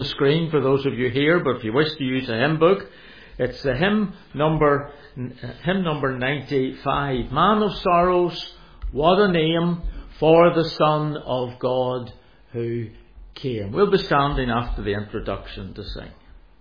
the screen for those of you here, but if you wish to use a hymn book, it's the hymn number 95. Man of Sorrows, what a name for the Son of God who came. We'll be standing after the introduction to sing.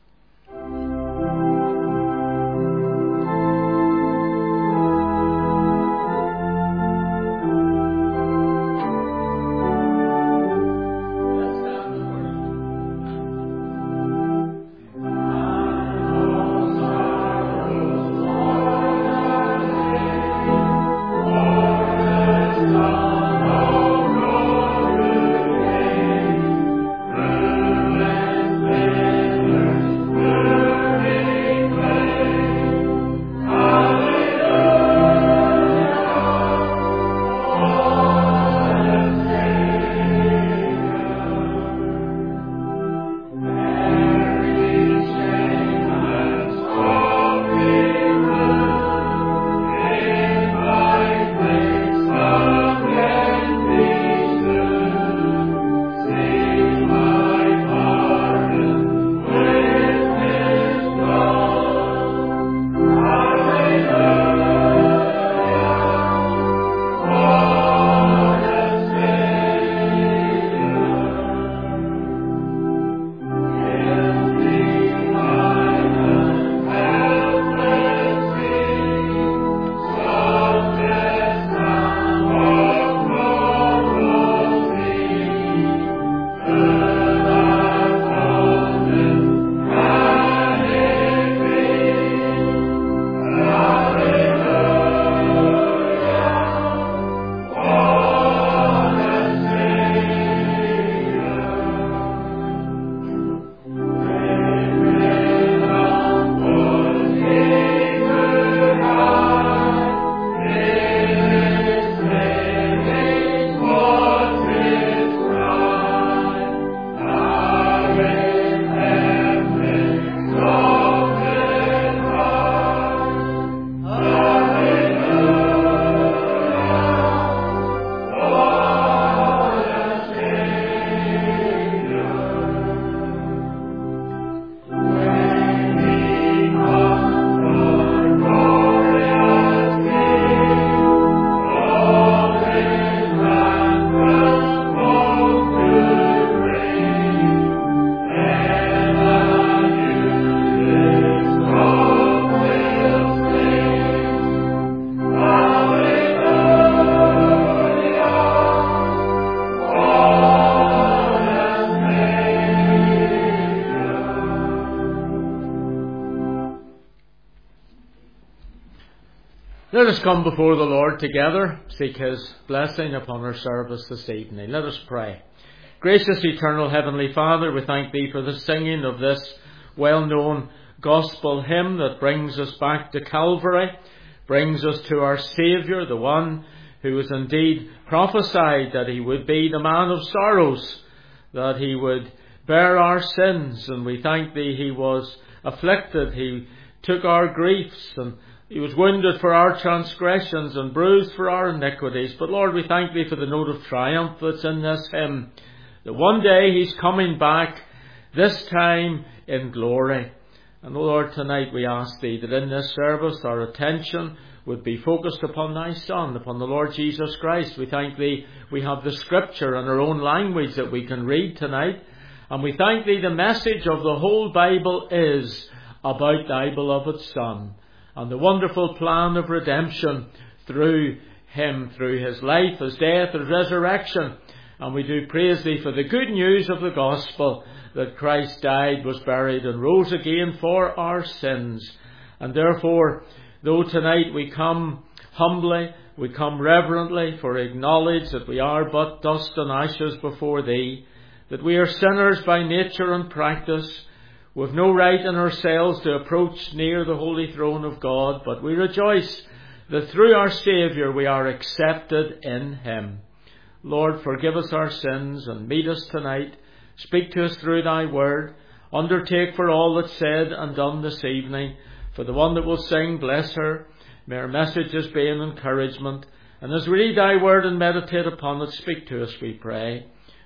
Let us come before the Lord together, seek His blessing upon our service this evening. Let us pray. Gracious, eternal, heavenly Father, we thank Thee for the singing of this well-known gospel hymn that brings us back to Calvary, brings us to our Saviour, the one who was indeed prophesied that He would be the man of sorrows, that He would bear our sins. And we thank Thee He was afflicted, He took our griefs, and He was wounded for our transgressions and bruised for our iniquities. But Lord, we thank Thee for the note of triumph that's in this hymn, that one day He's coming back, this time in glory. And Lord, tonight we ask Thee that in this service our attention would be focused upon Thy Son, upon the Lord Jesus Christ. We thank Thee we have the Scripture in our own language that we can read tonight. And we thank Thee the message of the whole Bible is about Thy beloved Son and the wonderful plan of redemption through Him, through His life, His death, His resurrection. And we do praise Thee for the good news of the gospel, that Christ died, was buried, and rose again for our sins. And therefore, though tonight we come humbly, we come reverently, for we acknowledge that we are but dust and ashes before Thee, that we are sinners by nature and practice, with no right in ourselves to approach near the holy throne of God, but we rejoice that through our Saviour we are accepted in Him. Lord, forgive us our sins and meet us tonight. Speak to us through Thy word. Undertake for all that's said and done this evening. For the one that will sing, bless her. May our messages be an encouragement. And as we read Thy word and meditate upon it, speak to us, we pray.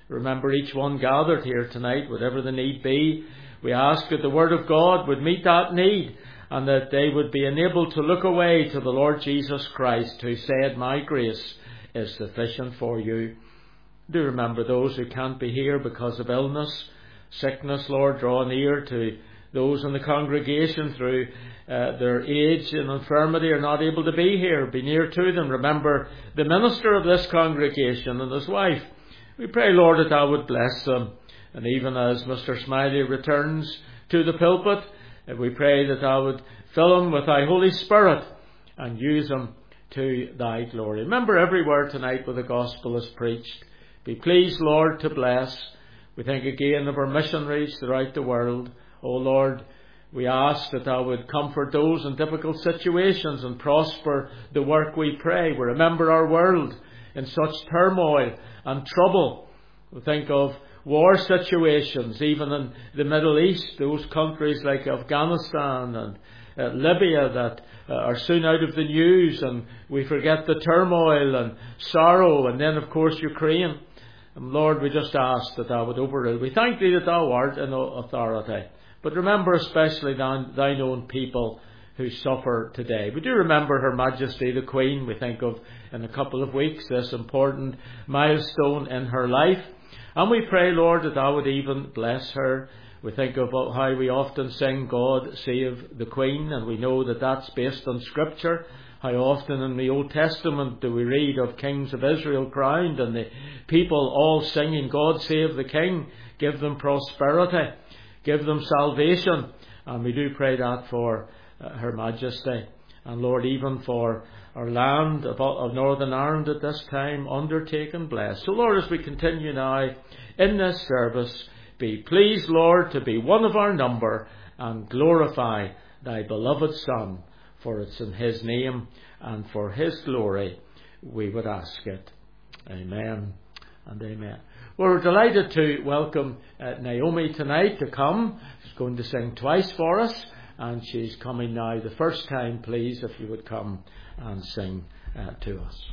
Remember each one gathered here tonight, whatever the need be. We ask that the Word of God would meet that need, and that they would be enabled to look away to the Lord Jesus Christ, who said, "My grace is sufficient for you." Do remember those who can't be here because of illness, sickness. Lord, draw near to those in the congregation through their age and infirmity are not able to be here. Be near to them. Remember the minister of this congregation and his wife. We pray, Lord, that thou would bless them. And even as Mr. Smiley returns to the pulpit, we pray that thou would fill him with thy Holy Spirit and use him to thy glory. Remember everywhere tonight where the gospel is preached. Be pleased, Lord, to bless. We think again of our missionaries throughout the world. O Lord, we ask that thou would comfort those in difficult situations and prosper the work, we pray. We remember our world in such turmoil and trouble. We think of war situations, even in the Middle East, those countries like Afghanistan and Libya that are soon out of the news, and we forget the turmoil and sorrow, and then of course Ukraine. And Lord, we just ask that thou would overrule. We thank thee that thou art in authority. But remember especially thine own people who suffer today. We do remember Her Majesty the Queen. We think of, in a couple of weeks, this important milestone in her life. And we pray, Lord, that thou would even bless her. We think of how we often sing, "God Save the Queen," and we know that that's based on Scripture. How often in the Old Testament do we read of kings of Israel crowned and the people all singing, "God save the King, give them prosperity, give them salvation." And we do pray that for Her Majesty. And Lord, even for our land of Northern Ireland at this time, undertake and bless. So Lord, as we continue now in this service, be pleased, Lord, to be one of our number and glorify thy beloved Son. For it's in his name and for his glory we would ask it. Amen and amen. Well, we're delighted to welcome Naomi tonight to come. She's going to sing twice for us, and she's coming now the first time. Please, if you would come and sing to us.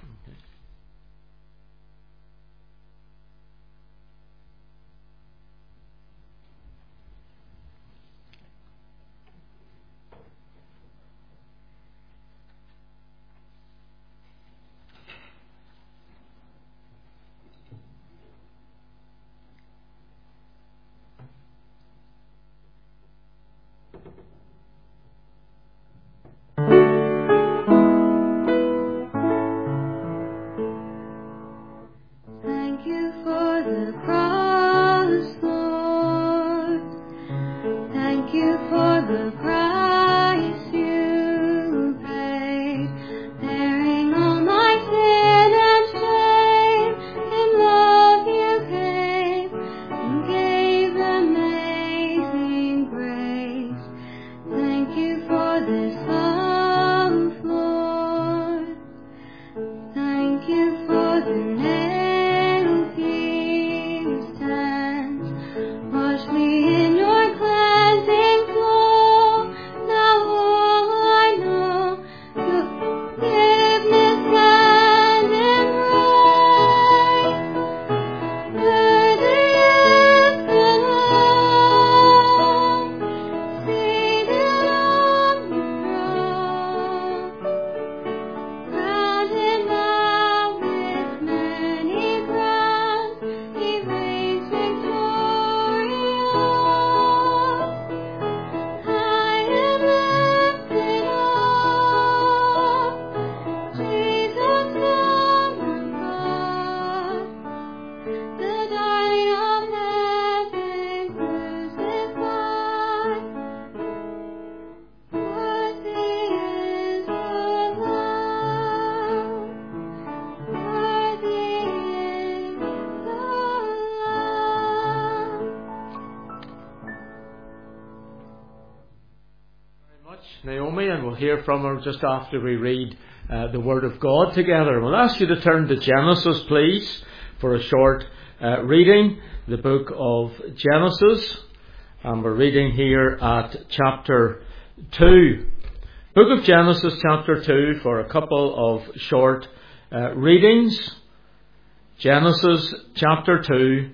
Naomi, and we'll hear from her just after we read the Word of God together. We'll ask you to turn to Genesis, please, for a short reading, the book of Genesis, and we're reading here at chapter 2. Book of Genesis, chapter 2, for a couple of short readings. Genesis chapter 2,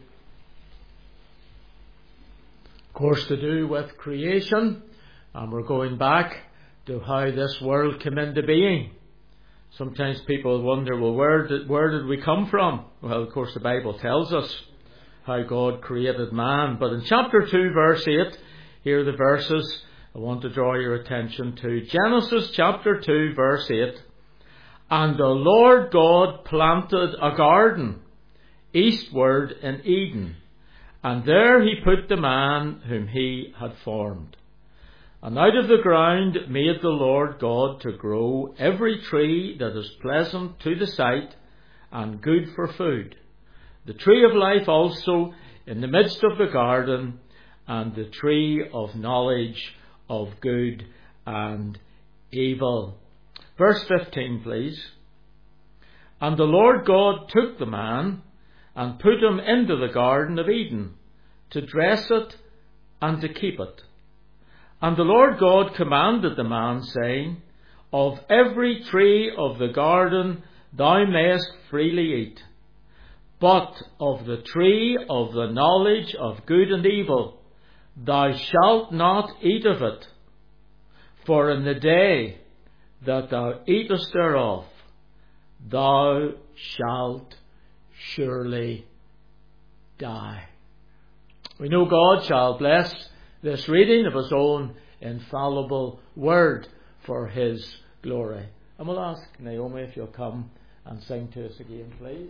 of course to do with creation, and we're going back to how this world came into being. Sometimes people wonder, well, where did we come from? Well, of course the Bible tells us how God created man. But in chapter 2 verse 8, here are the verses I want to draw your attention to. Genesis chapter 2 verse 8. And the Lord God planted a garden eastward in Eden, and there he put the man whom he had formed. And out of the ground made the Lord God to grow every tree that is pleasant to the sight and good for food, the tree of life also in the midst of the garden, and the tree of knowledge of good and evil. Verse 15, please. And the Lord God took the man and put him into the garden of Eden to dress it and to keep it. And the Lord God commanded the man, saying, Of every tree of the garden thou mayest freely eat, but of the tree of the knowledge of good and evil thou shalt not eat of it, for in the day that thou eatest thereof thou shalt surely die. We know God shall bless this reading of his own infallible word for his glory. And we'll ask Naomi if you'll come and sing to us again, please.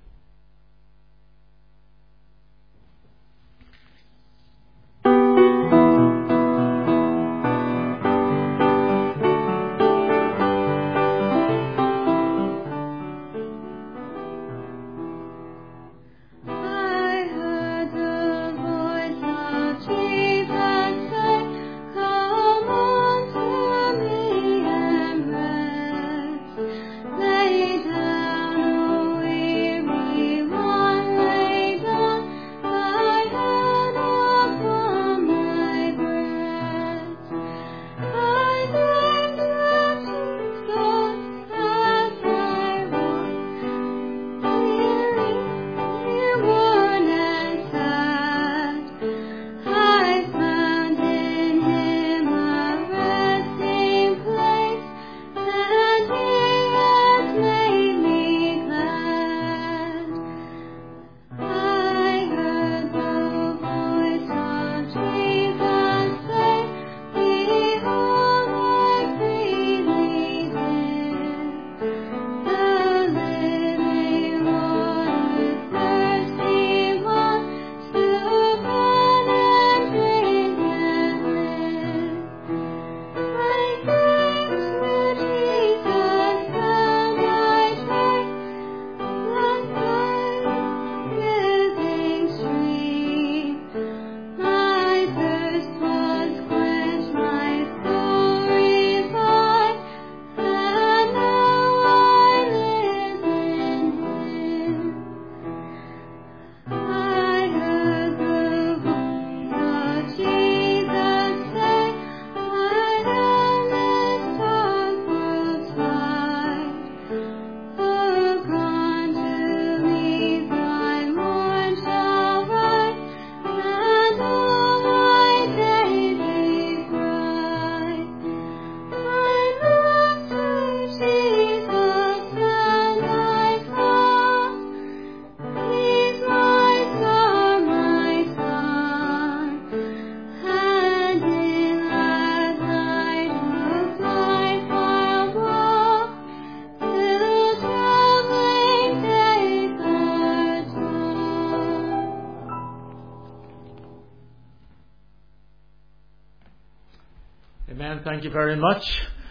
Amen. Thank you very much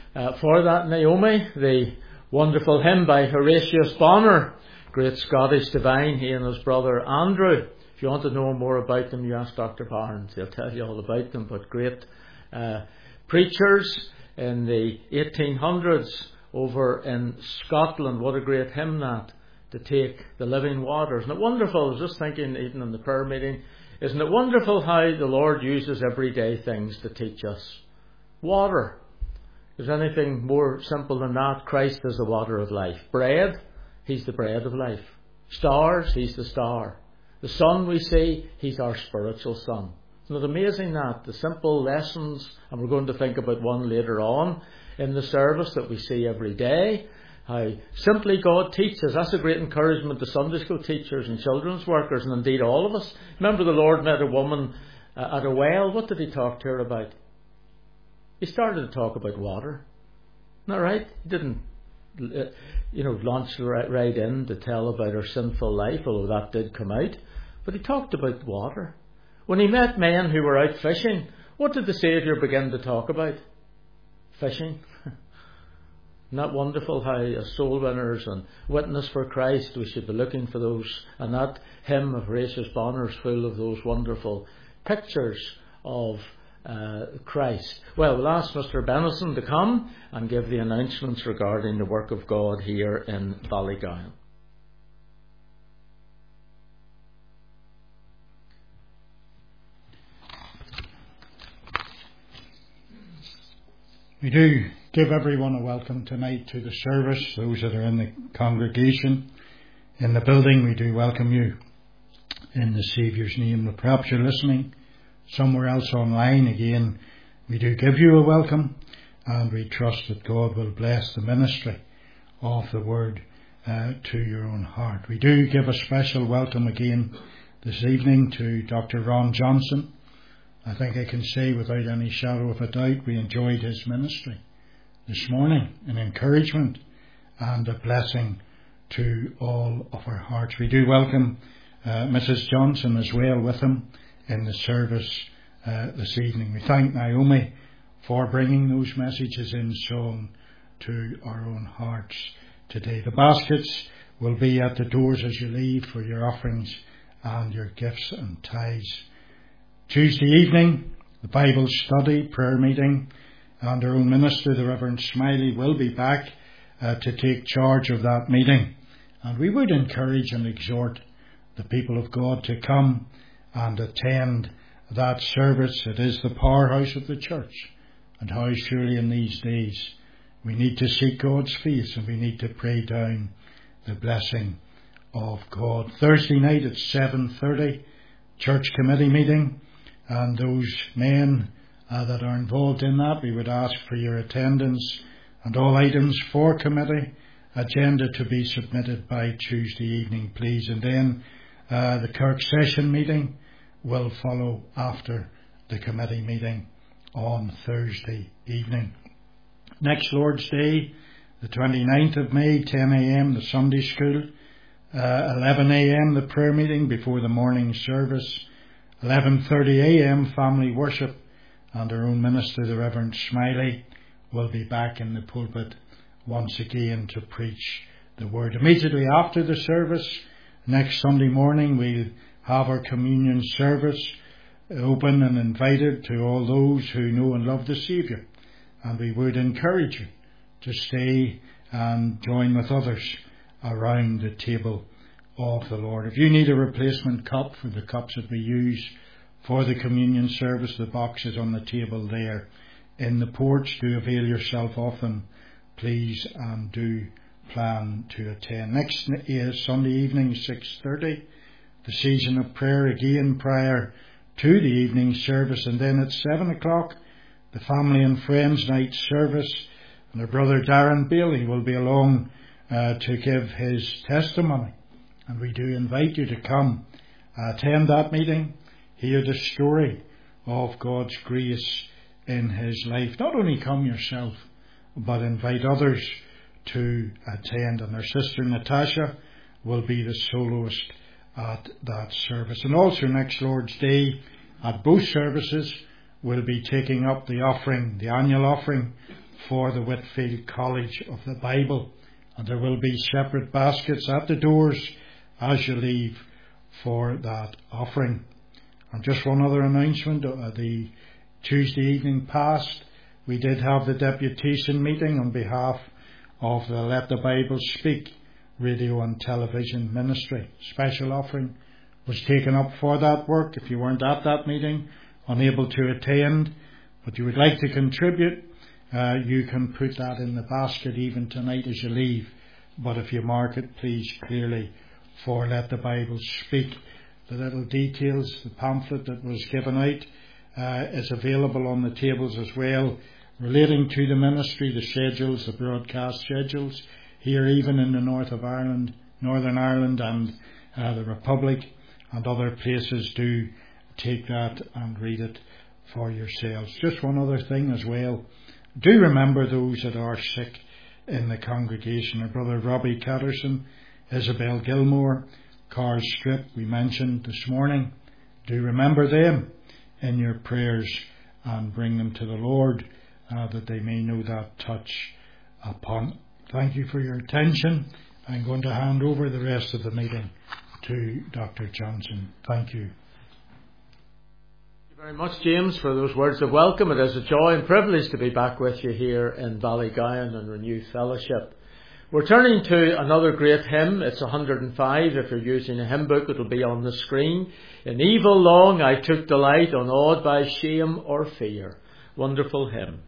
for that, Naomi. The wonderful hymn by Horatius Bonner, great Scottish divine, he and his brother Andrew. If you want to know more about them, you ask Dr. Barnes. He'll tell you all about them. But great preachers in the 1800s over in Scotland. What a great hymn that, to take the living water. Isn't it wonderful? I was just thinking, even in the prayer meeting, isn't it wonderful how the Lord uses everyday things to teach us? Water. Is anything more simple than that? Christ is the water of life. Bread. He's the bread of life. Stars, He's the star. The sun we see, He's our spiritual sun. Isn't it amazing that? The simple lessons, and we're going to think about one later on in the service that we see every day. How simply God teaches. That's a great encouragement to Sunday school teachers and children's workers, and indeed all of us. Remember the Lord met a woman at a well. What did He talk to her about? He started to talk about water. Isn't that right? He didn't launch right in to tell about her sinful life, although that did come out. But He talked about water. When He met men who were out fishing, what did the Saviour begin to talk about? Fishing. Isn't that wonderful how as soul winners and witness for Christ we should be looking for those, and that hymn of Horatius Bonner is full of those wonderful pictures of Christ. Well, we'll ask Mr. Bennison to come and give the announcements regarding the work of God here in Ballygowan. We do give everyone a welcome tonight to the service. Those that are in the congregation in the building, we do welcome you in the Saviour's name. Perhaps you're listening somewhere else online. Again, we do give you a welcome, and we trust that God will bless the ministry of the word to your own heart. We do give a special welcome again this evening to Dr. Ron Johnson. I think I can say without any shadow of a doubt we enjoyed his ministry this morning, an encouragement and a blessing to all of our hearts. We do welcome Mrs. Johnson as well with him in the service this evening. We thank Naomi for bringing those messages in song to our own hearts today. The baskets will be at the doors as you leave for your offerings and your gifts and tithes. Tuesday evening, the Bible study, prayer meeting, and our own minister, the Reverend Smiley, will be back to take charge of that meeting. And we would encourage and exhort the people of God to come and attend that service. It is the powerhouse of the church. And how surely in these days we need to seek God's face and we need to pray down the blessing of God. Thursday night at 7:30, church committee meeting. And those men that are involved in that, we would ask for your attendance and all items for committee agenda to be submitted by Tuesday evening, please. And then the Kirk session meeting will follow after the committee meeting on Thursday evening. Next Lord's Day, the 29th of May, 10 a.m, the Sunday school, 11 a.m, the prayer meeting before the morning service, 11:30 a.m. family worship, and our own minister, the Reverend Smiley, will be back in the pulpit once again to preach the word. Immediately after the service, next Sunday morning, we'll have our communion service open and invited to all those who know and love the Saviour. And we would encourage you to stay and join with others around the table of the Lord. If you need a replacement cup for the cups that we use for the communion service, the box is on the table there in the porch. Do avail yourself of them, please, and do plan to attend. Next is Sunday evening, 6:30, the season of prayer again prior to the evening service, and then at 7 o'clock, the family and friends night service, and our brother Darren Bailey will be along to give his testimony. And we do invite you to come, attend that meeting, hear the story of God's grace in his life. Not only come yourself, but invite others to attend. And our sister Natasha will be the soloist at that service. And also next Lord's Day, at both services, we'll be taking up the offering, the annual offering for the Whitfield College of the Bible. And there will be separate baskets at the doors as you leave for that offering. And just one other announcement, the Tuesday evening past, we did have the deputation meeting on behalf of the Let the Bible Speak radio and television ministry. Special offering was taken up for that work. If you weren't at that meeting, unable to attend, but you would like to contribute, you can put that in the basket even tonight as you leave. But if you mark it, please, clearly for Let the Bible Speak. The little details, the pamphlet that was given out is available on the tables as well, relating to the ministry, the schedules, the broadcast schedules, here even in the north of Ireland, Northern Ireland and the Republic and other places. Do take that and read it for yourselves. Just one other thing as well. Do remember those that are sick in the congregation. Our brother Robbie Catterson, Isabel Gilmore, Carl Strip, we mentioned this morning. Do remember them in your prayers and bring them to the Lord, that they may know that touch upon. Thank you for your attention. I'm going to hand over the rest of the meeting to Dr. Johnson. Thank you. Thank you very much, James, for those words of welcome. It is a joy and privilege to be back with you here in Ballygowan and Renewed Fellowship. We're turning to another great hymn. It's 105. If you're using a hymn book, it'll be on the screen. In evil long I took delight, unawed by shame or fear. Wonderful hymn.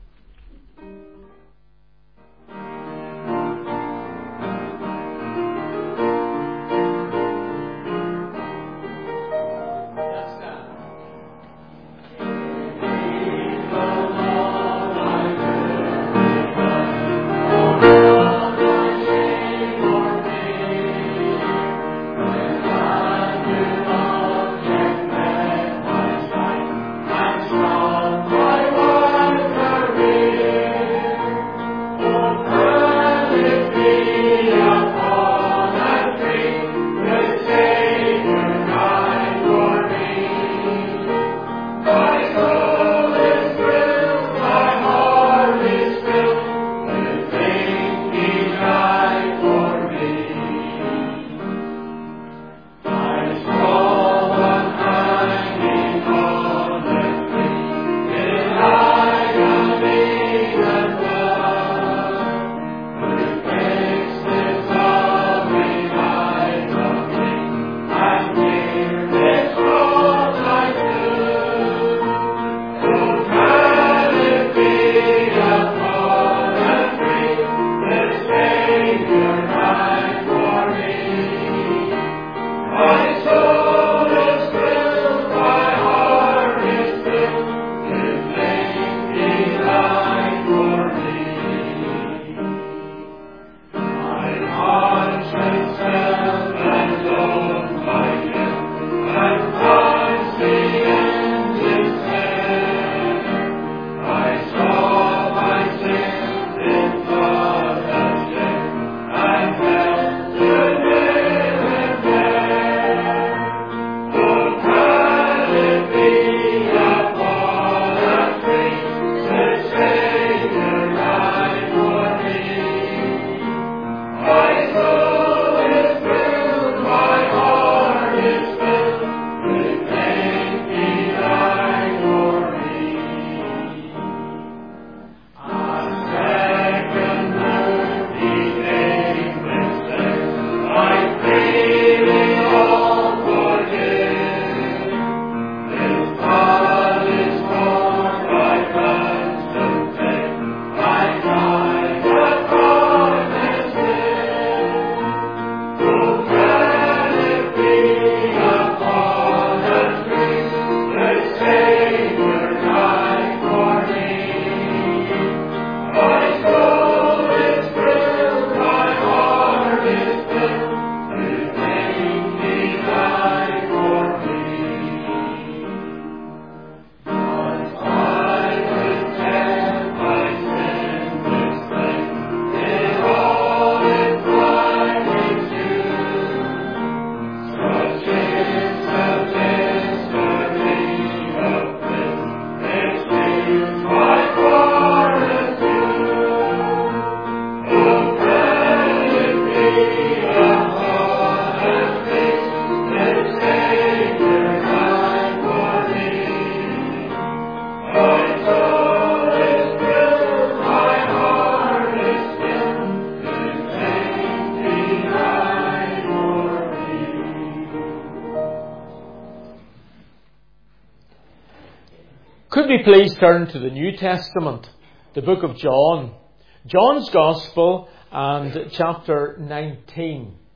Could we please turn to the New Testament, the book of John, John's Gospel and chapter 19.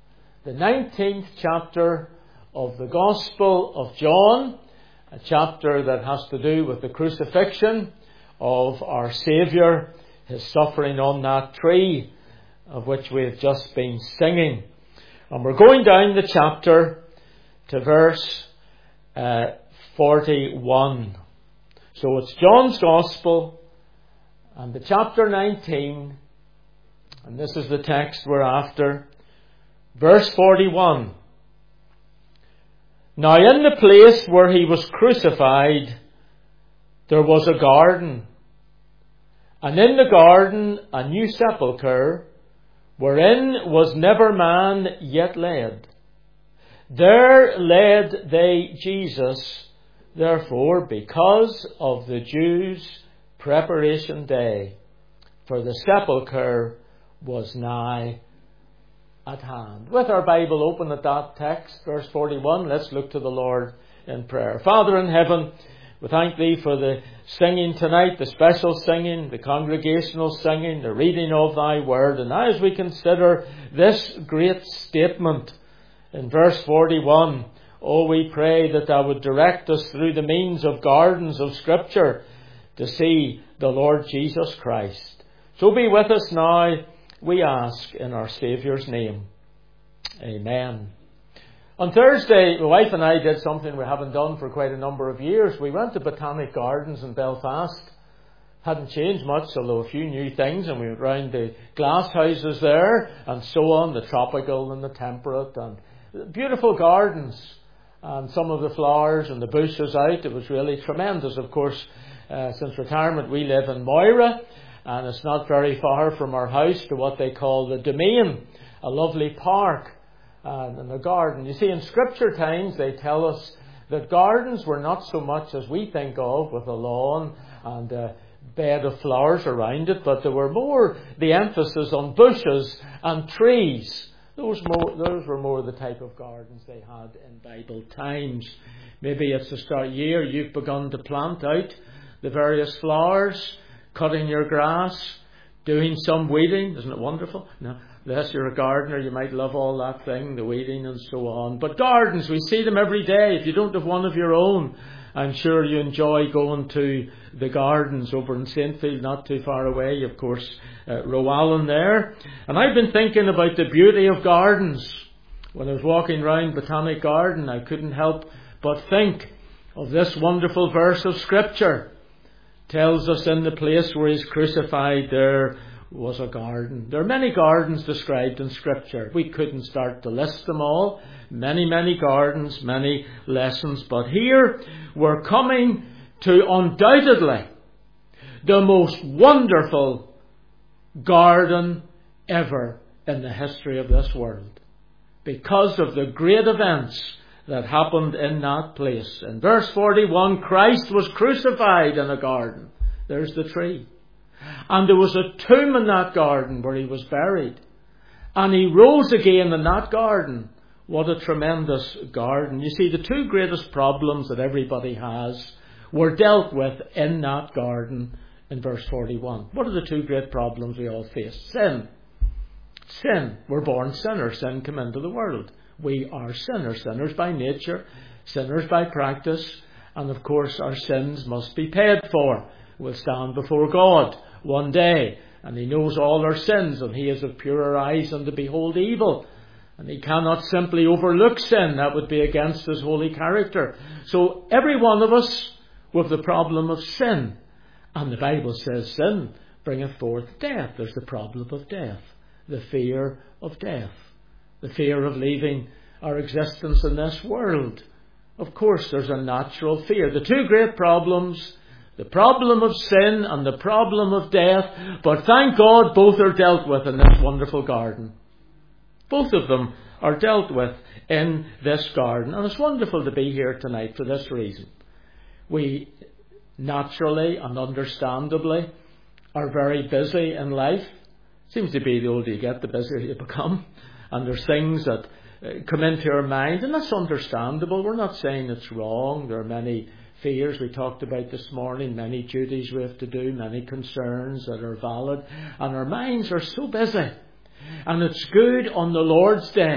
the 19th chapter of the Gospel of John, a chapter that has to do with the crucifixion of our Saviour, His suffering on that tree, of which we have just been singing. And we're going down the chapter to verse 41. So it's John's Gospel and the chapter 19, and this is the text we're after. Verse 41. Now in the place where he was crucified, there was a garden, and in the garden a new sepulchre, wherein was never man yet laid. There laid they Jesus, therefore, because of the Jews' preparation day, for the sepulchre was nigh at hand. With our Bible open at that text, verse 41, let's look to the Lord in prayer. Father in heaven, we thank Thee for the singing tonight, the special singing, the congregational singing, the reading of Thy Word. And now as we consider this great statement in verse 41, oh, we pray that Thou would direct us through the means of gardens of Scripture to see the Lord Jesus Christ. So be with us now, we ask in our Saviour's name. Amen. On Thursday, my wife and I did something we haven't done for quite a number of years. We went to Botanic Gardens in Belfast. Hadn't changed much, although a few new things, and we went round the glass houses there and so on, the tropical and the temperate, and beautiful gardens, and some of the flowers and the bushes out. It was really tremendous. Of course, since retirement we live in Moira, and it's not very far from our house to what they call the Domain, a lovely park and a garden. You see, in Scripture times they tell us that gardens were not so much as we think of, with a lawn and a bed of flowers around it, but there were more the emphasis on bushes and trees. Those were more the type of gardens they had in Bible times. Maybe it's the start year you've begun to plant out the various flowers, cutting your grass, doing some weeding. Isn't it wonderful? No, unless you're a gardener, you might love all that thing, the weeding and so on. But gardens, we see them every day. If you don't have one of your own, I'm sure you enjoy going to the gardens over in Saintfield, not too far away, of course, Rowallan there. And I've been thinking about the beauty of gardens. When I was walking round Botanic Garden, I couldn't help but think of this wonderful verse of Scripture. Tells us in the place where He's crucified there was a garden. There are many gardens described in Scripture. We couldn't start to list them all. Many, many gardens, many lessons. But here we're coming to undoubtedly the most wonderful garden ever in the history of this world, because of the great events that happened in that place. In verse 41, Christ was crucified in a garden. There's the tree. And there was a tomb in that garden where He was buried. And He rose again in that garden. What a tremendous garden. You see, the two greatest problems that everybody has were dealt with in that garden in verse 41. What are the two great problems we all face? Sin. Sin. We're born sinners. Sin came into the world. We are sinners. Sinners by nature. Sinners by practice. And of course our sins must be paid for. We'll stand before God one day, and He knows all our sins, and He is of purer eyes than to behold evil. And He cannot simply overlook sin. That would be against His holy character. So every one of us with the problem of sin. And the Bible says sin bringeth forth death. There's the problem of death. The fear of death. The fear of leaving our existence in this world. Of course, there's a natural fear. The two great problems, the problem of sin and the problem of death. But thank God both are dealt with in this wonderful garden. Both of them are dealt with in this garden. And it's wonderful to be here tonight for this reason. We naturally and understandably are very busy in life. Seems to be the older you get, the busier you become. And there's things that come into our mind, and that's understandable. We're not saying it's wrong. There are many fears we talked about this morning, many duties we have to do, many concerns that are valid, and our minds are so busy. And it's good on the Lord's Day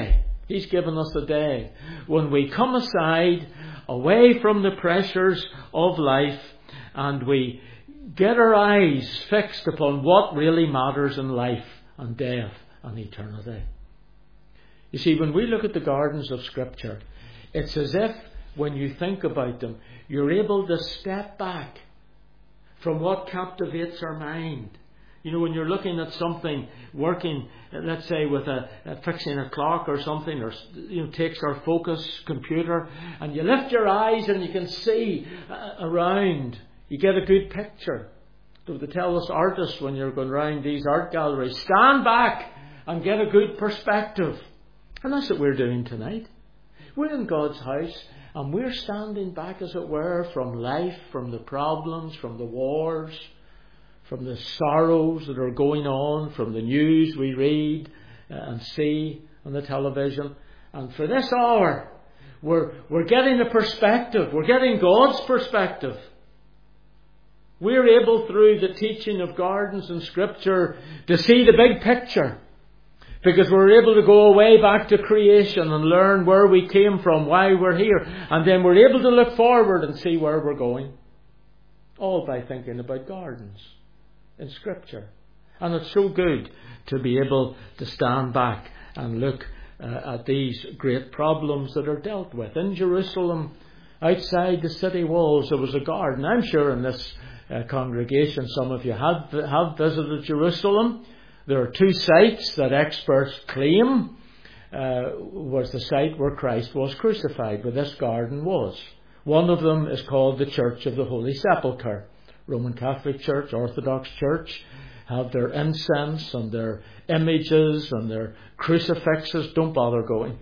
He's given us a day when we come aside, away from the pressures of life, and we get our eyes fixed upon what really matters in life and death and eternity. You see, when we look at the gardens of Scripture, it's as if, when you think about them, you're able to step back from what captivates our mind. You know, when you're looking at something working, let's say with fixing a clock or something, or takes our focus computer, and you lift your eyes and you can see around. You get a good picture. So they tell us artists, when you're going around these art galleries, stand back and get a good perspective. And that's what we're doing tonight. We're in God's house, and we're standing back, as it were, from life, from the problems, from the wars, from the sorrows that are going on, from the news we read and see on the television. And for this hour, we're getting a perspective. We're getting God's perspective. We're able, through the teaching of gardens and Scripture, to see the big picture. Because we're able to go way back to creation and learn where we came from, why we're here. And then we're able to look forward and see where we're going. All by thinking about gardens in Scripture. And it's so good to be able to stand back and look at these great problems that are dealt with. In Jerusalem, outside the city walls, there was a garden. I'm sure in this congregation, some of you have visited Jerusalem. There are two sites that experts claim was the site where Christ was crucified, where this garden was. One of them is called the Church of the Holy Sepulchre. Roman Catholic Church, Orthodox Church have their incense and their images and their crucifixes. Don't bother going.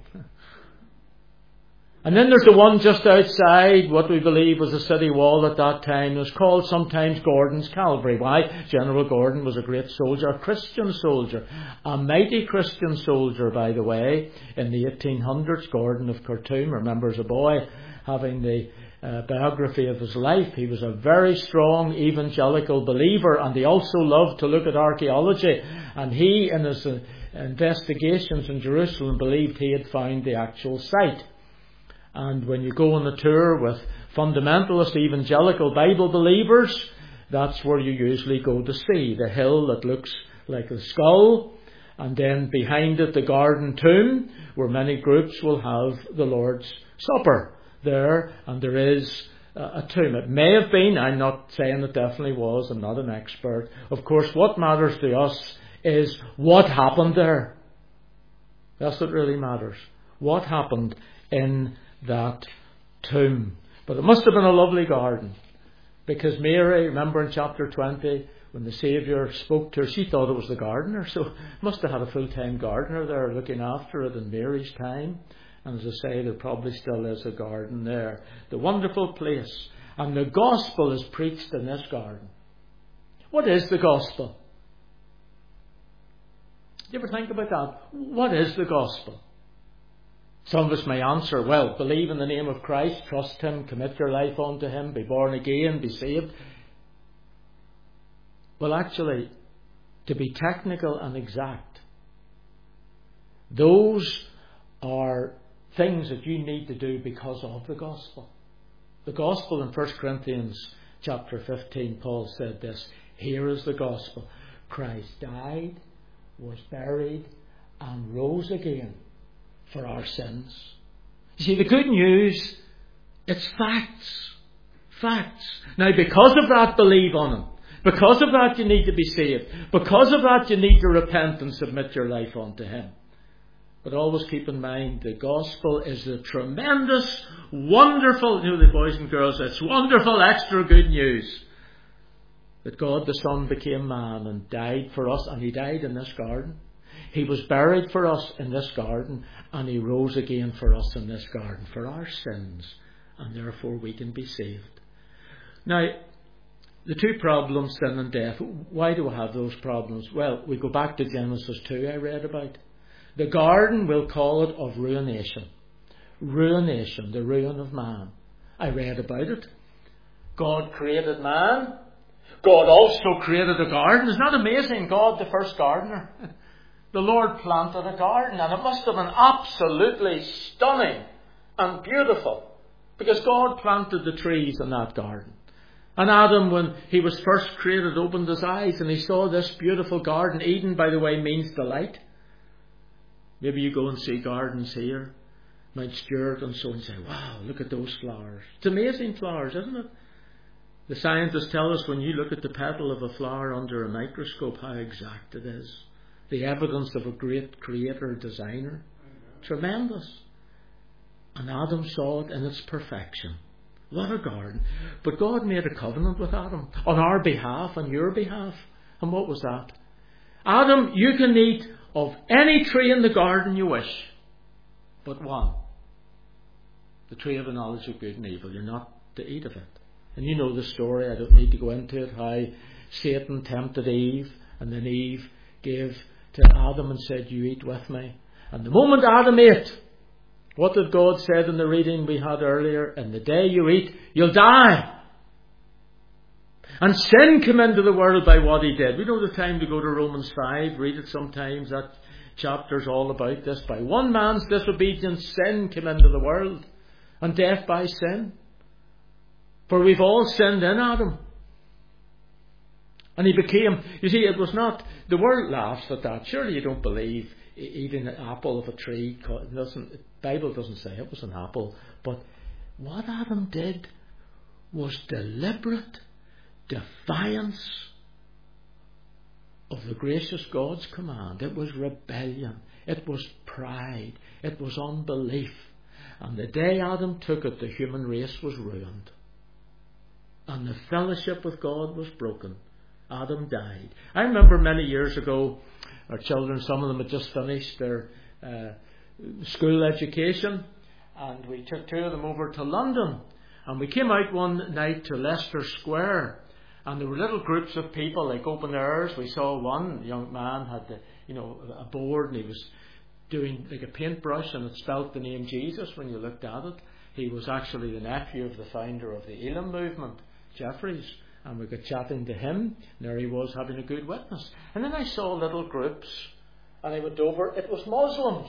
And then there's the one just outside what we believe was a city wall at that time. It was called sometimes Gordon's Calvary. Why? General Gordon was a great soldier, a Christian soldier, a mighty Christian soldier, by the way. In the 1800s, Gordon of Khartoum, remember as a boy having the biography of his life. He was a very strong evangelical believer, and he also loved to look at archaeology. And he, in his investigations in Jerusalem, believed he had found the actual site. And when you go on a tour with fundamentalist evangelical Bible believers, that's where you usually go to see the hill that looks like a skull, and then behind it the garden tomb, where many groups will have the Lord's Supper there, and there is a tomb. It may have been, I'm not saying it definitely was, I'm not an expert. Of course, what matters to us is what happened there. That's what really matters. What happened in that tomb. But it must have been a lovely garden, because Mary, remember in chapter 20, when the Saviour spoke to her, she thought it was the gardener, so must have had a full-time gardener there looking after it in Mary's time. And as I say, there probably still is a garden there. The wonderful place. And the gospel is preached in this garden. What is the gospel? Do you ever think about that? What is the gospel? Some of us may answer, well, believe in the name of Christ, trust Him, commit your life unto Him, be born again, be saved. Well, actually, to be technical and exact, those are things that you need to do because of the gospel. The gospel in 1 Corinthians chapter 15, Paul said this, here is the gospel. Christ died, was buried, and rose again for our sins. You see, the good news, it's facts. Facts. Now, because of that, believe on Him. Because of that, you need to be saved. Because of that, you need to repent and submit your life unto Him. But always keep in mind, the gospel is the tremendous, wonderful, the boys and girls, it's wonderful, extra good news that God the Son became man and died for us, and He died in this garden. He was buried for us in this garden, and He rose again for us in this garden, for our sins, and therefore we can be saved. Now, the two problems, sin and death, why do we have those problems? Well, we go back to Genesis 2 I read about. The garden, we'll call it, of ruination. Ruination, the ruin of man. I read about it. God created man. God also created a garden. Isn't that amazing? God, the first gardener. The Lord planted a garden, and it must have been absolutely stunning and beautiful, because God planted the trees in that garden. And Adam, when he was first created, opened his eyes and he saw this beautiful garden. Eden, by the way, means delight. Maybe you go and see gardens here, Mount Stuart and so, and say, wow, look at those flowers. It's amazing flowers, isn't it? The scientists tell us when you look at the petal of a flower under a microscope how exact it is. The evidence of a great creator, designer. Tremendous. And Adam saw it in its perfection. What a garden. But God made a covenant with Adam on our behalf, on your behalf. And what was that? Adam, you can eat of any tree in the garden you wish, but one. The tree of the knowledge of good and evil. You're not to eat of it. And you know the story. I don't need to go into it. How Satan tempted Eve, and then Eve gave to Adam and said, you eat with me. And the moment Adam ate, what did God say in the reading we had earlier? In the day you eat, you'll die. And sin came into the world by what he did. We don't have time to go to Romans 5, read it sometimes. That chapter's all about this. By one man's disobedience, sin came into the world, and death by sin. For we've all sinned in Adam. And he became, you see, it was not, the world laughs at that. Surely you don't believe eating an apple of a tree. The Bible doesn't say it was an apple. But what Adam did was deliberate defiance of the gracious God's command. It was rebellion. It was pride. It was unbelief. And the day Adam took it, the human race was ruined. And the fellowship with God was broken. Adam died. I remember many years ago, our children, some of them had just finished their school education, and we took two of them over to London, and we came out one night to Leicester Square, and there were little groups of people like open airs. We saw one young man had a board, and he was doing like a paintbrush, and it spelt the name Jesus when you looked at it. He was actually the nephew of the founder of the Elim movement, Jeffries. And we got chatting to him, and there he was having a good witness. And then I saw little groups, and I went over, it was Muslims.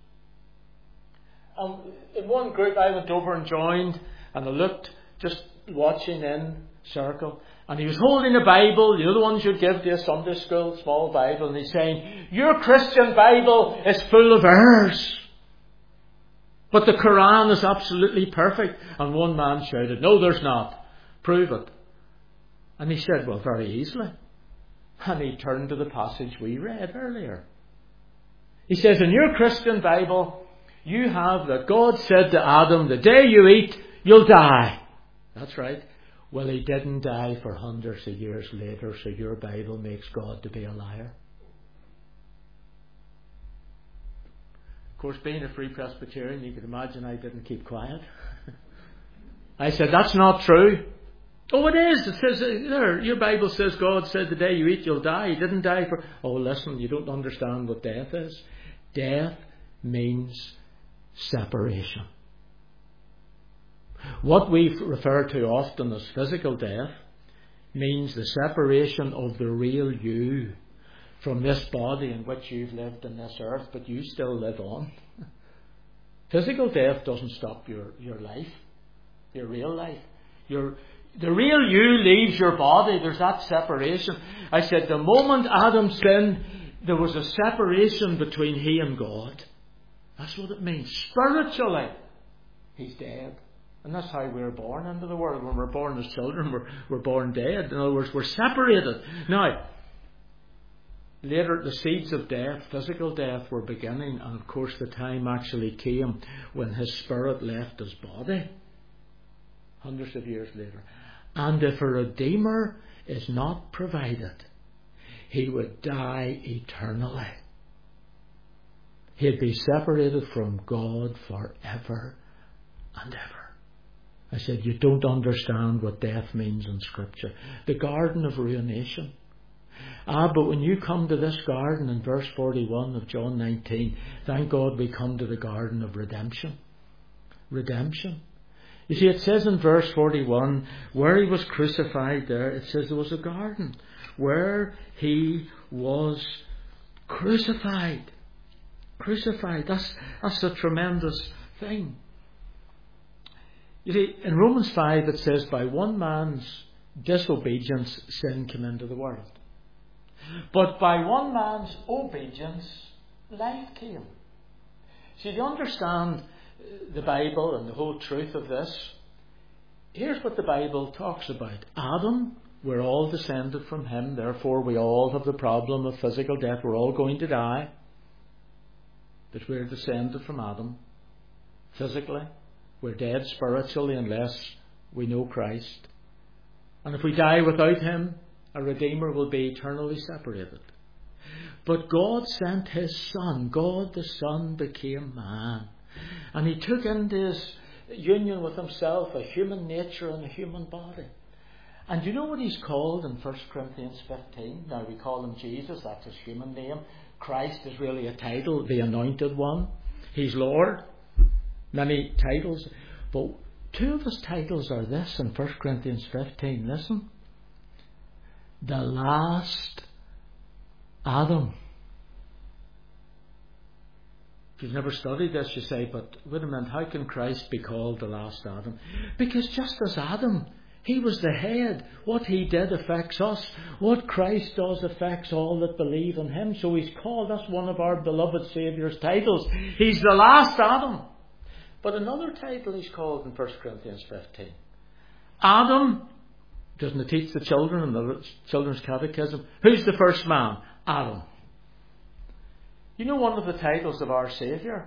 And in one group I went over and joined, and I looked, just watching in circle, and he was holding a Bible, the ones you'd give to a Sunday school, small Bible, and he's saying, your Christian Bible is full of errors, but the Quran is absolutely perfect. And one man shouted, no, there's not. Prove it. And he said, well, very easily. And he turned to the passage we read earlier. He says, in your Christian Bible, you have that God said to Adam, the day you eat, you'll die. That's right. Well, he didn't die for hundreds of years later, so your Bible makes God to be a liar. Of course, being a Free Presbyterian, you can imagine I didn't keep quiet. I said, that's not true. Oh, it is. It says there, your Bible says God said the day you eat you'll die. He didn't die for... Oh, listen, you don't understand what death is. Death means separation. What we refer to often as physical death means the separation of the real you from this body in which you've lived in this earth, but you still live on. Physical death doesn't stop your life, your real life. The real you leaves your body. There's that separation. I said the moment Adam sinned, there was a separation between he and God. That's what it means. Spiritually, he's dead. And that's how we're born into the world. When we're born as children, we're born dead. In other words, we're separated. Now, later the seeds of death, physical death, were beginning. And of course the time actually came when his spirit left his body. Hundreds of years later. And if a Redeemer is not provided, he would die eternally. He'd be separated from God forever and ever. I said, you don't understand what death means in Scripture. The garden of ruination. But when you come to this garden in verse 41 of John 19, thank God we come to the garden of redemption. Redemption. You see, it says in verse 41, where he was crucified there, it says there was a garden where he was Crucified. Crucified. That's a tremendous thing. You see, in Romans 5 it says, by one man's disobedience sin came into the world. But by one man's obedience life came. See, to understand the Bible and the whole truth of this, here's what the Bible talks about. Adam, we're all descended from him, therefore we all have the problem of physical death. We're all going to die. But we're descended from Adam physically. We're dead spiritually unless we know Christ. And if we die without him, a Redeemer will be eternally separated. But God sent his Son. God the Son became man. And he took into his union with himself a human nature and a human body. And you know what he's called in 1 Corinthians 15? Now we call him Jesus, that's his human name. Christ is really a title, the Anointed One. He's Lord. Many titles. But two of his titles are this in 1 Corinthians 15. Listen. The last Adam. If you've never studied this, you say, but wait a minute, how can Christ be called the last Adam? Because just as Adam, he was the head. What he did affects us. What Christ does affects all that believe in him. So he's called, that's one of our beloved Saviour's titles. He's the last Adam. But another title he's called in 1 Corinthians 15. Adam, doesn't it teach the children in the children's catechism? Who's the first man? Adam. You know one of the titles of our Saviour?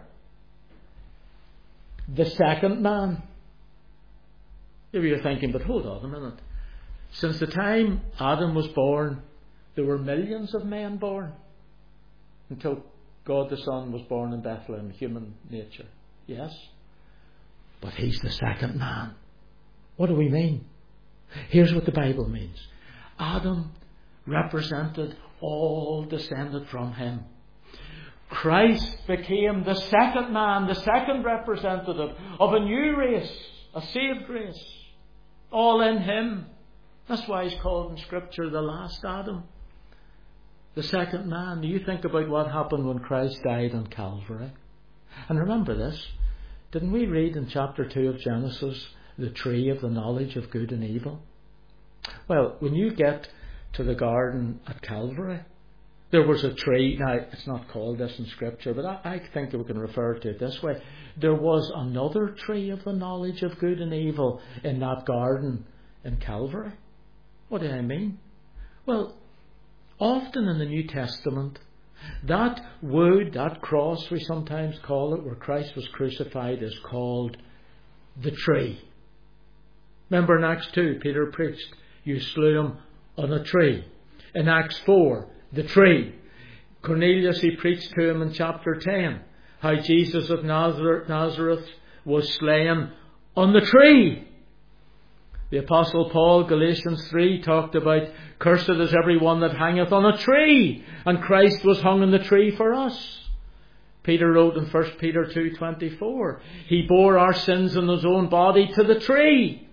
The second man. Maybe you're thinking, but hold on a minute. Since the time Adam was born, there were millions of men born. Until God the Son was born in Bethlehem, human nature. Yes? But he's the second man. What do we mean? Here's what the Bible means. Adam represented all descended from him. Christ became the second man, the second representative of a new race, a saved race. All in him. That's why he's called in Scripture the last Adam. The second man. You think about what happened when Christ died on Calvary. And remember this. Didn't we read in chapter 2 of Genesis the tree of the knowledge of good and evil? Well, when you get to the garden at Calvary, there was a tree. Now, it's not called this in Scripture, but I think we can refer to it this way. There was another tree of the knowledge of good and evil in that garden in Calvary. What do I mean? Well, often in the New Testament, that wood, that cross we sometimes call it, where Christ was crucified, is called the tree. Remember in Acts 2, Peter preached, you slew him on a tree. In Acts 4, the tree. Cornelius, he preached to him in chapter 10, how Jesus of Nazareth was slain on the tree. The Apostle Paul, Galatians 3, talked about, cursed is every one that hangeth on a tree. And Christ was hung on the tree for us. Peter wrote in 1 Peter 2:24, he bore our sins in his own body to the tree.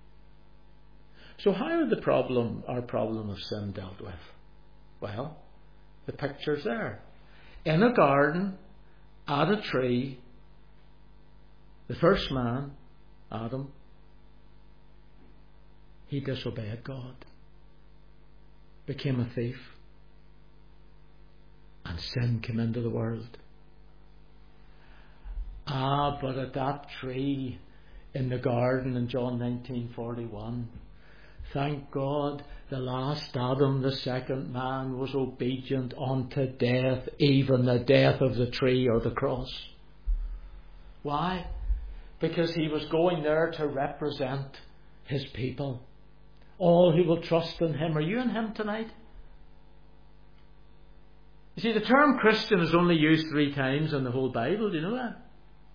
So how is our problem of sin dealt with? Well, the picture's there. In a garden, at a tree, the first man, Adam, he disobeyed God, became a thief, and sin came into the world. But at that tree in the garden in John 19:41, thank God, the last Adam, the second man, was obedient unto death, even the death of the tree or the cross. Why? Because he was going there to represent his people. All who will trust in him. Are you in him tonight? You see, the term Christian is only used 3 times in the whole Bible. Do you know that?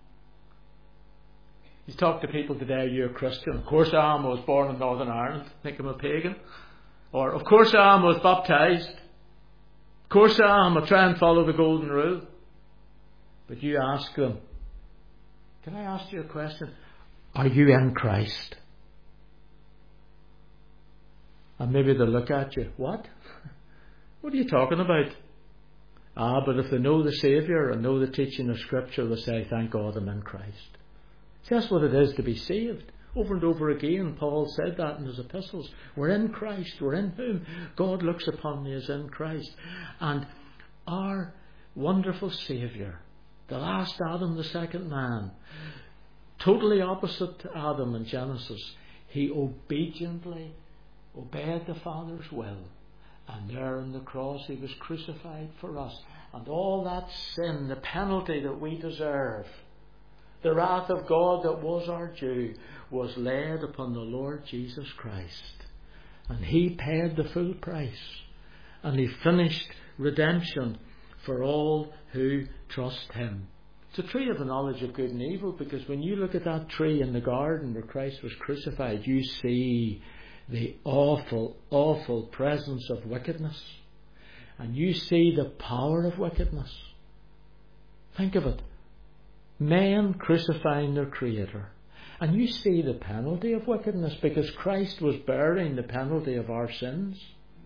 You talk to people today, are you a Christian? Of course I am, I was born in Northern Ireland. Think I'm a pagan? Or, of course I am, I was baptised. Of course I am, I try and follow the golden rule. But you ask them, can I ask you a question? Are you in Christ? And maybe they'll look at you, what? What are you talking about? But if they know the Saviour and know the teaching of Scripture, they say, thank God I'm in Christ. See, that's what it is to be saved. Over and over again, Paul said that in his epistles. We're in Christ. We're in whom God looks upon me as in Christ. And our wonderful Saviour, the last Adam, the second man, totally opposite to Adam in Genesis, he obediently obeyed the Father's will. And there on the cross he was crucified for us. And all that sin, the penalty that we deserve, the wrath of God that was our due, was laid upon the Lord Jesus Christ. And he paid the full price. And he finished redemption for all who trust him. It's a tree of the knowledge of good and evil, because when you look at that tree in the garden where Christ was crucified, you see the awful, awful presence of wickedness. And you see the power of wickedness. Think of it. Men crucifying their Creator. And you see the penalty of wickedness, because Christ was bearing the penalty of our sins.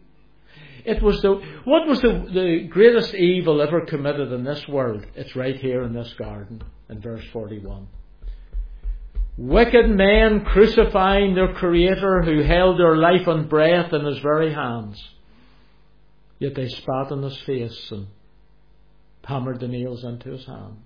What was the greatest evil ever committed in this world? It's right here in this garden, in verse 41. Wicked men crucifying their Creator, who held their life and breath in his very hands. Yet they spat in his face and hammered the nails into his hands.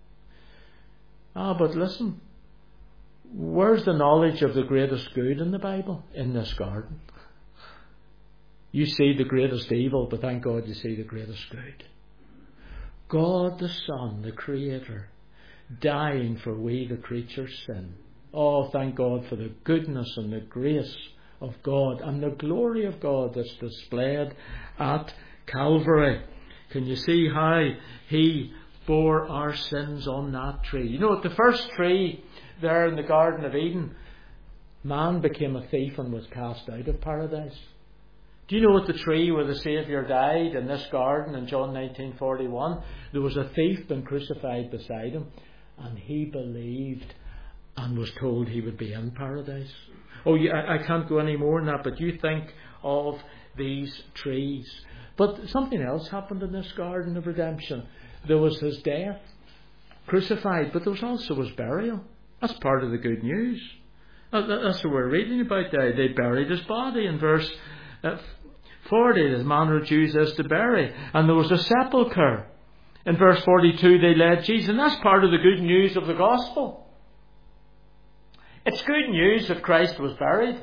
But listen, where's the knowledge of the greatest good in the Bible? In this garden. You see the greatest evil, but thank God you see the greatest good. God the Son, the Creator, dying for we the creature's sin. Oh, thank God for the goodness and the grace of God and the glory of God that's displayed at Calvary. Can you see how he bore our sins on that tree? You know, at the first tree there in the Garden of Eden, man became a thief and was cast out of paradise. Do you know at the tree where the Saviour died in this garden in John 19:41, there was a thief been crucified beside him, and he believed and was told he would be in paradise. Oh, yeah, I can't go any more than that, but you think of these trees. But something else happened in this garden of redemption. There was his death, crucified, but there was also his burial. That's part of the good news. That's what we're reading about there. They buried his body in verse 40, as manner of Jews is to bury. And there was a sepulchre. In verse 42, they laid Jesus. And that's part of the good news of the gospel. It's good news that Christ was buried.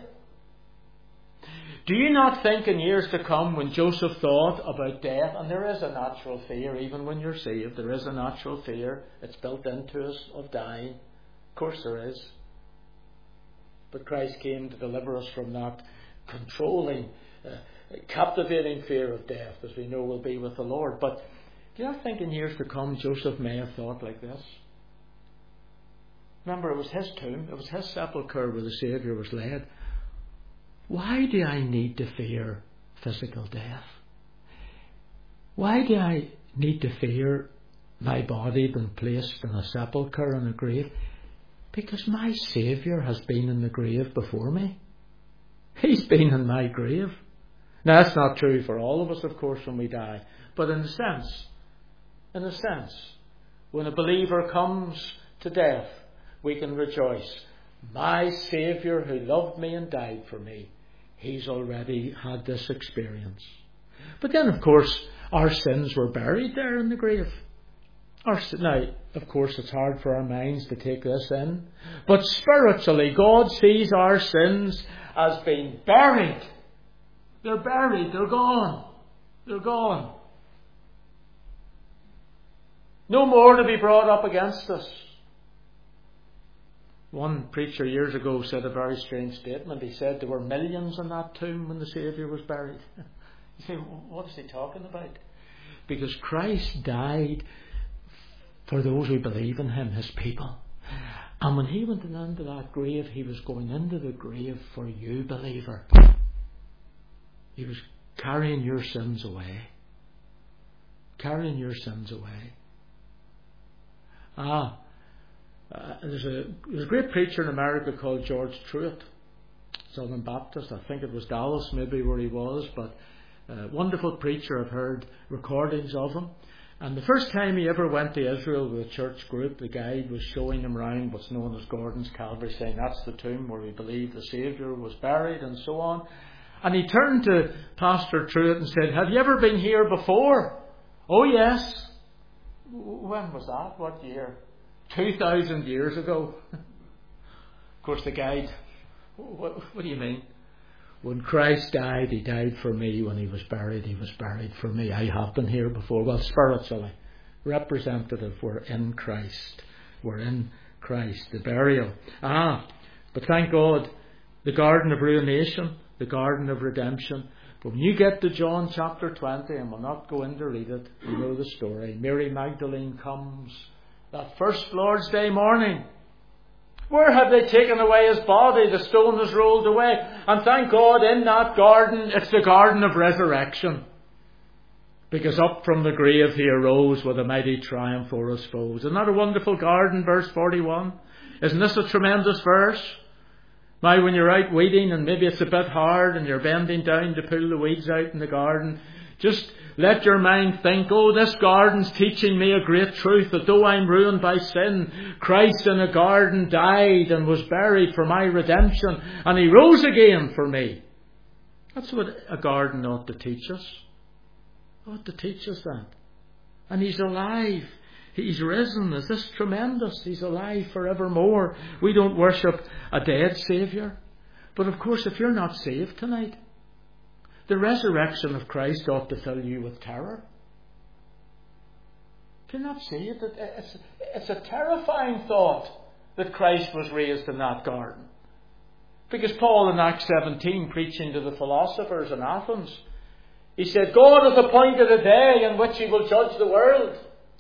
Do you not think in years to come, when Joseph thought about death, and there is a natural fear, even when you're saved, there is a natural fear, it's built into us, of dying. Of course there is. But Christ came to deliver us from that controlling, captivating fear of death, as we know will be with the Lord. But do you not think in years to come Joseph may have thought like this? Remember, it was his tomb, it was his sepulchre where the Saviour was laid. Why do I need to fear physical death? Why do I need to fear my body being placed in a sepulchre in a grave? Because my Saviour has been in the grave before me. He's been in my grave. Now, that's not true for all of us, of course, when we die. But in a sense, when a believer comes to death, we can rejoice. My Saviour who loved me and died for me, He's already had this experience. But then, of course, our sins were buried there in the grave. Now, of course, it's hard for our minds to take this in. But spiritually, God sees our sins as being buried. They're buried. They're gone. They're gone. No more to be brought up against us. One preacher years ago said a very strange statement. He said there were millions in that tomb when the Saviour was buried. You say, what is he talking about? Because Christ died for those who believe in Him, His people. And when He went into that grave, He was going into the grave for you, believer. He was carrying your sins away. Carrying your sins away. There's a great preacher in America called George Truett, Southern Baptist. I think it was Dallas maybe where he was, but Wonderful preacher. I've heard recordings of him. And the first time he ever went to Israel with a church group, the guide was showing him around what's known as Gordon's Calvary, saying that's the tomb where we believe the Saviour was buried and so on. And he turned to Pastor Truett and said, "Have you ever been here before?" "Oh yes." "When was that? What year?" 2,000 years ago. Of course the guide, what do you mean? "When Christ died, he died for me. When he was buried for me. I have been here before." Well, spiritually, representative, we're in Christ. We're in Christ. The burial. But thank God, the garden of ruination, the garden of redemption. But when you get to John chapter 20, and we'll not go in to read it, you know the story. Mary Magdalene comes that first Lord's Day morning. Where have they taken away his body? The stone is rolled away. And thank God, in that garden, it's the garden of resurrection. Because up from the grave he arose with a mighty triumph over his foes. Isn't that a wonderful garden, verse 41? Isn't this a tremendous verse? Now when you're out weeding and maybe it's a bit hard and you're bending down to pull the weeds out in the garden, just let your mind think, this garden's teaching me a great truth, that though I'm ruined by sin, Christ in a garden died and was buried for my redemption, and he rose again for me. That's what a garden ought to teach us. It ought to teach us that. And he's alive. He's risen. Is this tremendous? He's alive forevermore. We don't worship a dead Saviour. But of course, if you're not saved tonight, the resurrection of Christ ought to fill you with terror. If you're not saved, it's a terrifying thought that Christ was raised in that garden. Because Paul in Acts 17, preaching to the philosophers in Athens, he said, "God hath appointed a day in which he will judge the world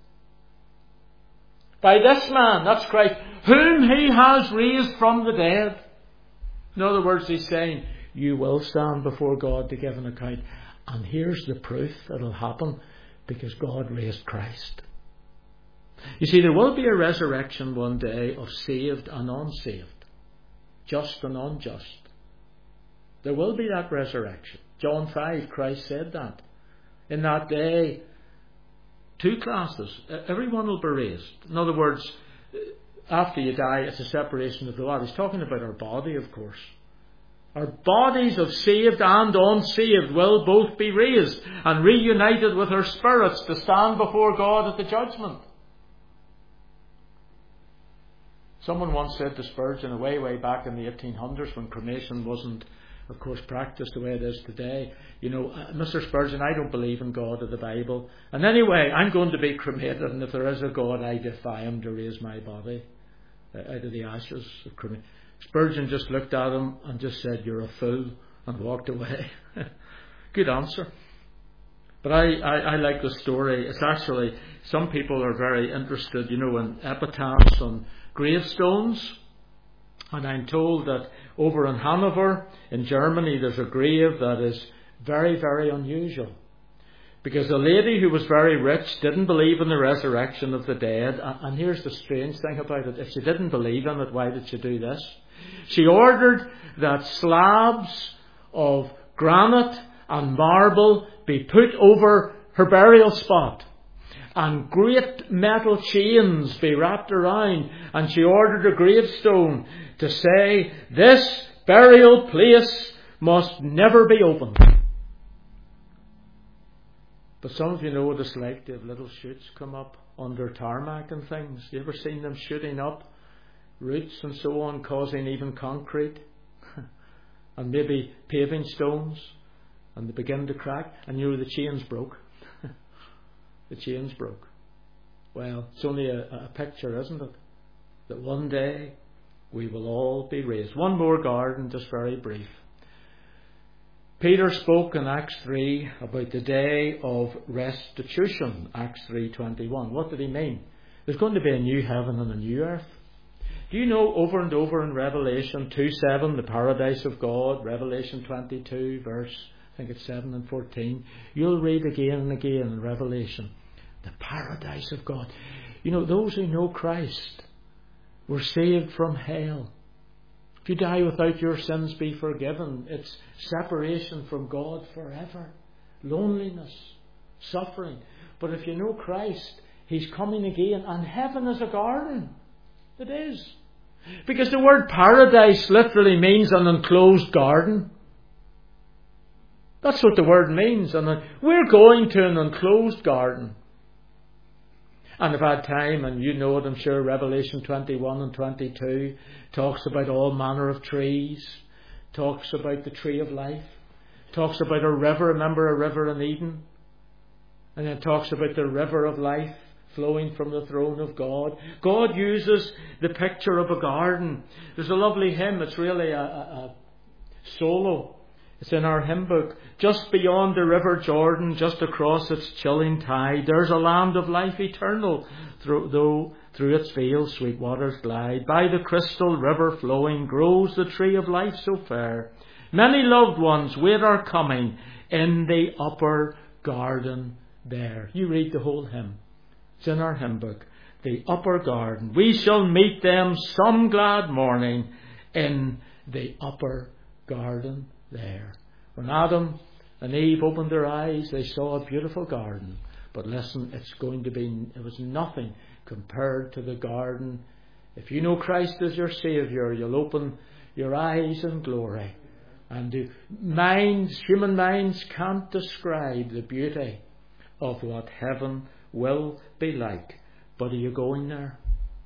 by this man," that's Christ, "whom he has raised from the dead." In other words, he's saying, you will stand before God to give an account. And here's the proof it'll happen, because God raised Christ. You see, there will be a resurrection one day of saved and unsaved, just and unjust. There will be that resurrection. John 5, Christ said that. In that day, two classes. Everyone will be raised. In other words, after you die, it's a separation of the body. He's talking about our body, of course. Our bodies of saved and unsaved will both be raised and reunited with our spirits to stand before God at the judgment. Someone once said to Spurgeon, way back in the 1800s, when cremation wasn't, of course, practiced the way it is today, "Mr. Spurgeon, I don't believe in God or the Bible. And anyway, I'm going to be cremated, and if there is a God, I defy him to raise my body out of the ashes of cremation." Spurgeon just looked at him and just said, "You're a fool," and walked away. Good answer. But I like the story. It's actually, some people are very interested, in epitaphs on gravestones. And I'm told that over in Hanover, in Germany, there's a grave that is very, very unusual. Because a lady who was very rich didn't believe in the resurrection of the dead. And here's the strange thing about it. If she didn't believe in it, why did she do this? She ordered that slabs of granite and marble be put over her burial spot, and great metal chains be wrapped around, and she ordered a gravestone to say, "This burial place must never be opened." But some of you know what it's like to have little shoots come up under tarmac and things. You ever seen them shooting up? Roots and so on, causing even concrete and maybe paving stones, and they begin to crack, and the chains broke. The chains broke. Well, it's only a picture, isn't it? That one day we will all be raised. One more garden, just very brief. Peter spoke in Acts 3 about the day of restitution, Acts 3:21. What did he mean? There's going to be a new heaven and a new earth. Do you know, over and over in Revelation 2:7, the paradise of God, Revelation 22, verse, I think it's 7 and 14, you'll read again and again in Revelation, the paradise of God. Those who know Christ were saved from hell. If you die without your sins be forgiven, it's separation from God forever. loneliness, suffering. But if you know Christ, He's coming again, and heaven is a garden. It is. Because the word paradise literally means an enclosed garden. That's what the word means. And we're going to an enclosed garden. And if I had time, and you know it, I'm sure, Revelation 21 and 22 talks about all manner of trees, talks about the tree of life, talks about a river. Remember a river in Eden? And then talks about the river of life flowing from the throne of God. God uses the picture of a garden. There's a lovely hymn. It's really a solo. It's in our hymn book. Just beyond the river Jordan, just across its chilling tide, there's a land of life eternal, though through its vale sweet waters glide. By the crystal river flowing grows the tree of life so fair. Many loved ones wait our coming in the upper garden there. You read the whole hymn. It's in our hymn book. The upper garden. We shall meet them some glad morning in the upper garden there. When Adam and Eve opened their eyes, they saw a beautiful garden. But listen, it was nothing compared to the garden. If you know Christ as your Saviour, you'll open your eyes in glory. And human minds can't describe the beauty of what heaven will be like. But are you going there?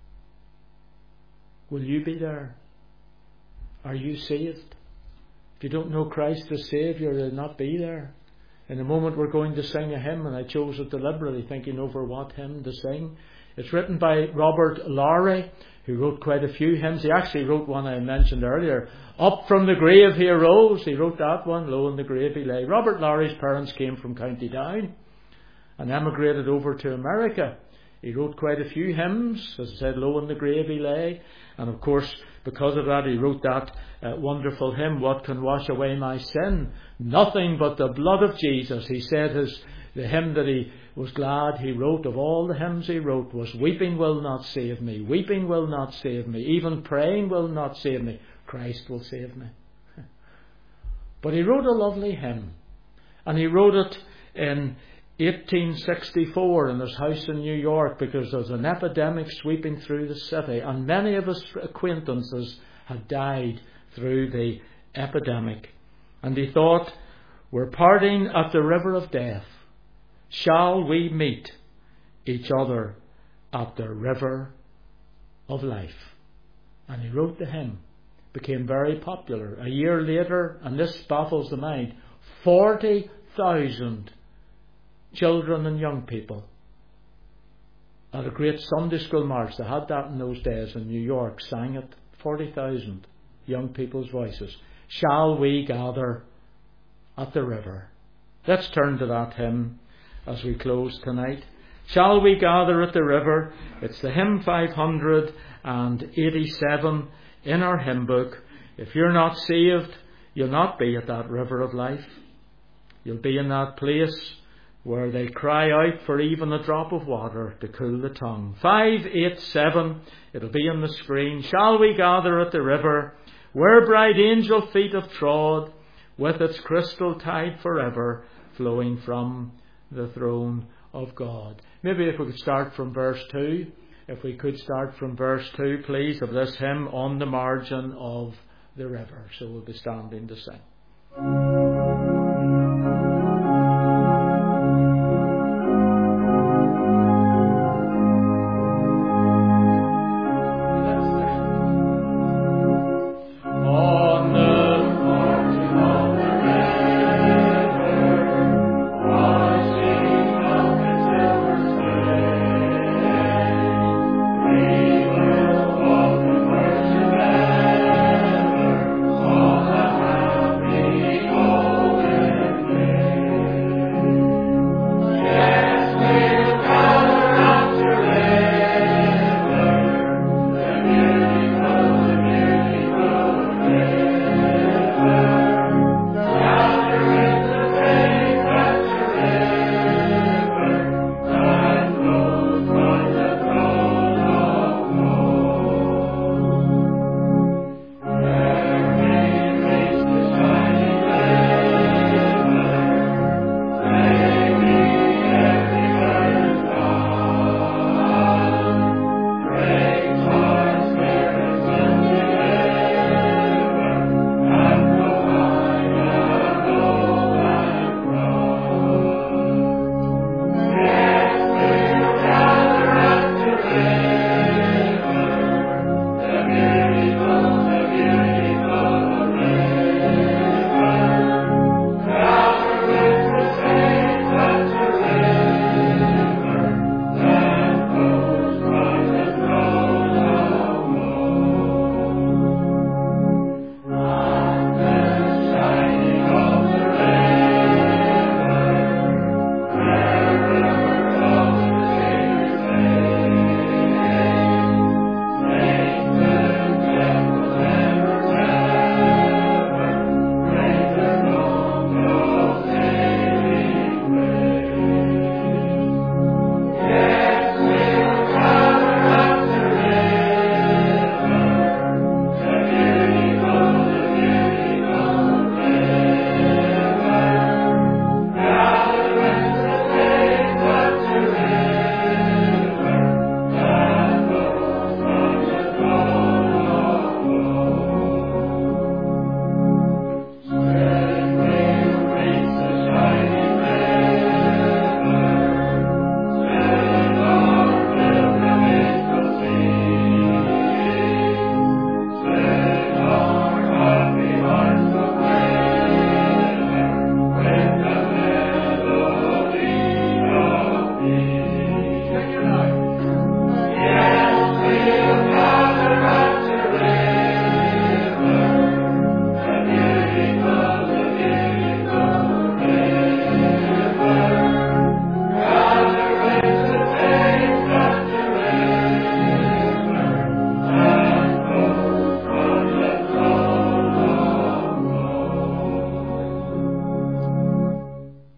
Will you be there? Are you saved? If you don't know Christ as Saviour, you'll not be there. In a moment we're going to sing a hymn, and I chose it deliberately, thinking over what hymn to sing. It's written by Robert Lowry, who wrote quite a few hymns. He actually wrote one I mentioned earlier. Up from the grave he arose. He wrote that one. Lo, in the grave he lay. Robert Lowry's parents came from County Down and emigrated over to America. He wrote quite a few hymns. As I said, Lo, in the grave he lay. And of course, because of that, he wrote that wonderful hymn, What Can Wash Away My Sin? Nothing but the blood of Jesus. He said the hymn that he was glad he wrote, of all the hymns he wrote, was Weeping will not save me, weeping will not save me, even praying will not save me, Christ will save me. But he wrote a lovely hymn, and he wrote it in 1864 in his house in New York, because there was an epidemic sweeping through the city, and many of his acquaintances had died through the epidemic. And he thought, we're parting at the river of death. Shall we meet each other at the river of life? And he wrote the hymn. Became very popular. A year later, and this baffles the mind, 40,000 children and young people at a great Sunday school march. They had that in those days in New York. Sang it. 40,000 young people's voices. Shall we gather at the river? Let's turn to that hymn as we close tonight. Shall we gather at the river? It's the hymn 587 in our hymn book. If you're not saved, you'll not be at that river of life. You'll be in that place where they cry out for even a drop of water to cool the tongue. 587, it'll be on the screen. Shall we gather at the river, where bright angel feet have trod, with its crystal tide forever, flowing from the throne of God. Maybe if we could start from verse 2. If we could start from verse 2, please, of this hymn, On the Margin of the River. So we'll be standing to sing. Oh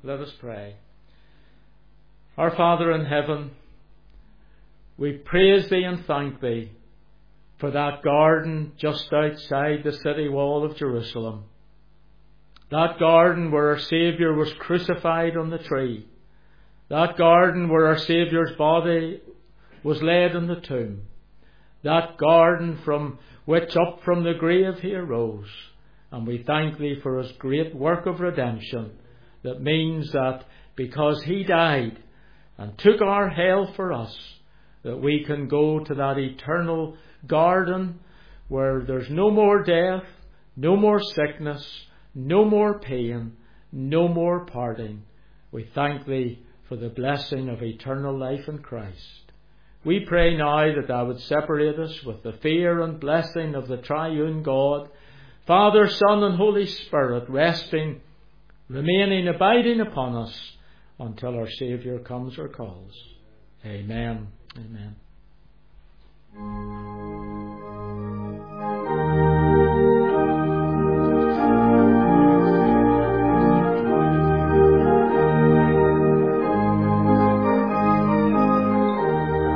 Let us pray. Our Father in heaven, we praise Thee and thank Thee for that garden just outside the city wall of Jerusalem. That garden where our Saviour was crucified on the tree. That garden where our Saviour's body was laid in the tomb. That garden from which up from the grave He arose. And we thank Thee for His great work of redemption. That means that because He died and took our hell for us, that we can go to that eternal garden where there's no more death, no more sickness, no more pain, no more parting. We thank Thee for the blessing of eternal life in Christ. We pray now that Thou would separate us with the fear and blessing of the triune God, Father, Son and Holy Spirit, resting, remaining, abiding upon us until our Saviour comes or calls. Amen. Amen.